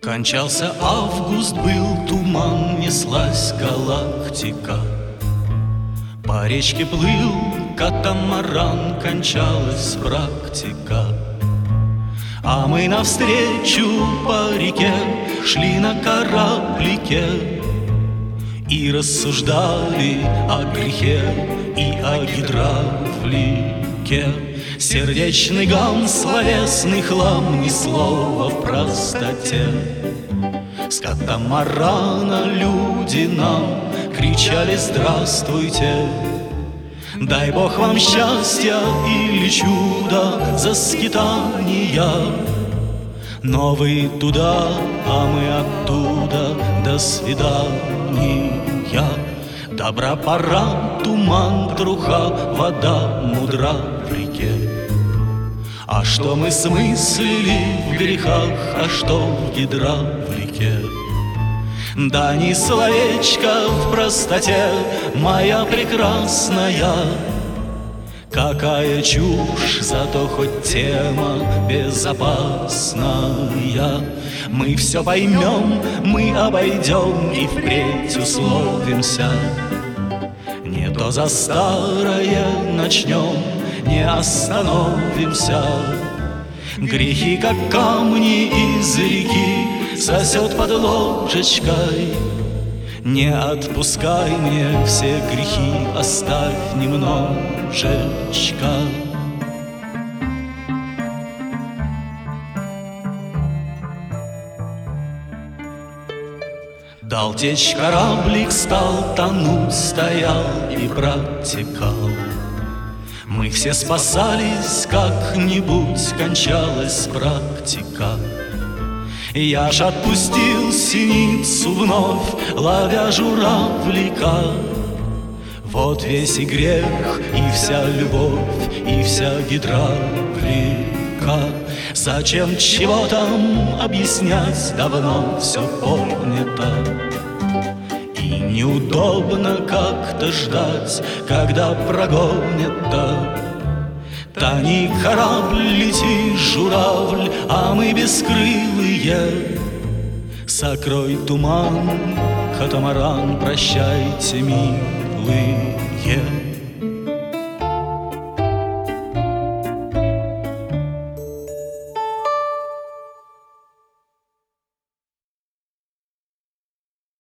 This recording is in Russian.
Кончался август, был туман, неслась галактика. По речке плыл катамаран, кончалась практика. А мы навстречу по реке шли на кораблике и рассуждали о грехе и о гидравлике. Сердечный гам, словесный хлам, ни слова в простоте. С катамарана люди нам кричали: здравствуйте! Дай Бог вам счастья или чудо за скитания. Но вы туда, а мы оттуда, до свидания. Добра пора, туман, труха, вода мудра в реке. А что мы смыслили в грехах, а что в гидравлике? Да ни словечко в простоте, моя прекрасная. Какая чушь, зато хоть тема безопасная. Мы все поймем, мы обойдем и впредь условимся. Не то за старое начнем, не остановимся. Грехи, как камни из реки, сосет под ложечкой. Не отпускай мне все грехи, оставь немножечко. Дал течь кораблик, стал тонуть, стоял и протекал. Мы все спасались, как-нибудь кончалась практика. Я ж отпустил синицу вновь, ловя журавлика. Вот весь и грех, и вся любовь, и вся гидравлика. Зачем чего там объяснять, давно все понято. И неудобно как-то ждать, когда прогонят-то. Тони корабль, лети, журавль, а мы бескрылые. Сокрой туман, катамаран, прощайте, милые.